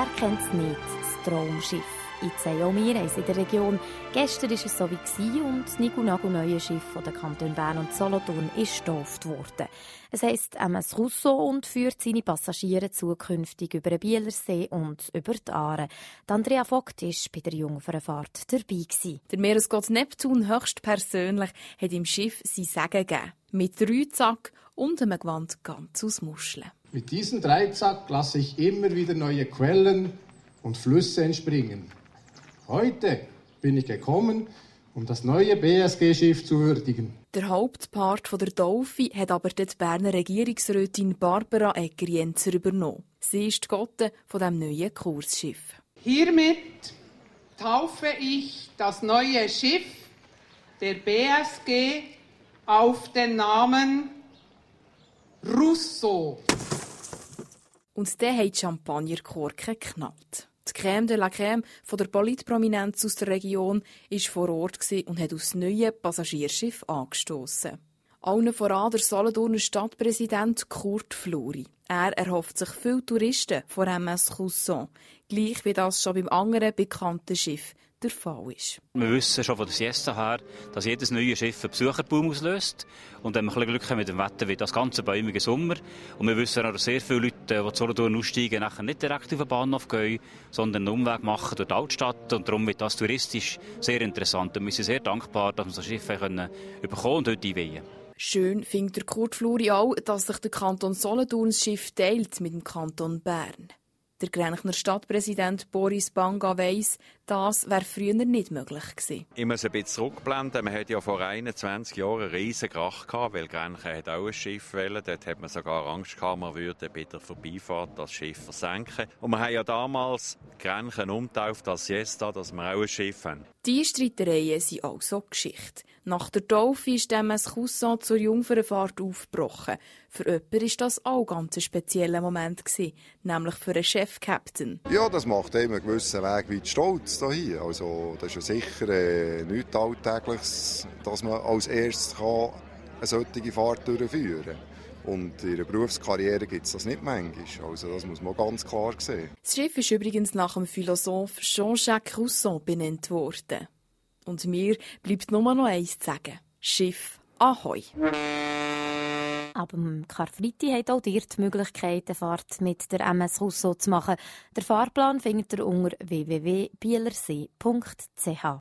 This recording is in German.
Wer kennt es nicht, das Traumschiff? Jetzt haben auch wir eins in der Region. Gestern war es so wie und das Nigu-Nagu-neue Schiff von den Kantonen Bern und Solothurn ist getauft worden. Es heisst MS Rousseau und führt seine Passagiere zukünftig über den Bielersee und über die Aare. Andrea Vogt war bei der Jungfernfahrt dabei. Der Meeresgott Neptun höchstpersönlich hat im Schiff sein Segen gegeben. Mit Dreizack und einem Gewand ganz aus Muscheln. Mit diesem Dreizack lasse ich immer wieder neue Quellen und Flüsse entspringen. Heute bin ich gekommen, um das neue BSG-Schiff zu würdigen. Der Hauptpart der Taufe hat aber die Berner Regierungsrätin Barbara Egger-Jenzer übernommen. Sie ist die Gotte von diesem neuen Kursschiff. Hiermit taufe ich das neue Schiff der BSG auf den Namen Rousseau. Und der hat die Champagnerkorken geknallt. Die Crème de la Crème von der Politprominenz aus der Region war vor Ort und hat aufs neue Passagierschiff angestoßen. Allen voran der Solothurner Stadtpräsident Kurt Fluri. Er erhofft sich viele Touristen von MS Rousseau, gleich wie das schon beim anderen bekannten Schiff der Fall ist. Wir wissen schon von der Siesta her, dass jedes neue Schiff einen Besucherboom auslöst. Und wenn wir ein bisschen Glück haben mit dem Wetter, wird das ganze bäumige Sommer. Und wir wissen auch, dass sehr viele Leute, die zu Solothurn aussteigen, nachher nicht direkt auf den Bahnhof gehen, sondern einen Umweg machen durch die Altstadt. Und darum wird das touristisch sehr interessant. Und wir sind sehr dankbar, dass wir so Schiffe bekommen und heute einweihen. Schön findet der Kurt Fluri auch, dass sich der Kanton Solothurn das Schiff teilt mit dem Kanton Bern. Der Grenchner Stadtpräsident Boris Banga weiss, das wäre früher nicht möglich gewesen. Ich muss ein bisschen zurückblenden. Man hatte ja vor 21 Jahren einen riesen Krach gehabt, weil Grenchen hat auch ein Schiff wollen. Dort hat man sogar Angst gehabt, man würde bei der Vorbeifahrt das Schiff versenken. Und wir haben ja damals Grenchen umgetauft als Siesta, dass wir auch ein Schiff haben. Die Streitereien sind also Geschichte. Nach der Taufe ist MS Rousseau zur Jungfernfahrt aufgebrochen. Für jemanden war das auch ganz ein spezieller Moment, nämlich für einen Chef-Captain. Ja, das macht einem einen gewissen Weg weit stolz hier. Also, das ist ja sicher nichts Alltägliches, dass man als erstes eine solche Fahrt durchführen kann. Und in der Berufskarriere gibt es das nicht manchmal. Also das muss man ganz klar sehen. Das Schiff ist übrigens nach dem Philosoph Jean-Jacques Rousseau benannt worden. Und mir bleibt nur noch eins zu sagen. Schiff Ahoi! Ab dem Karfreitag hat auch ihr die Möglichkeit, eine Fahrt mit der MS Rousseau zu machen. Der Fahrplan findet ihr unter www.bielersee.ch.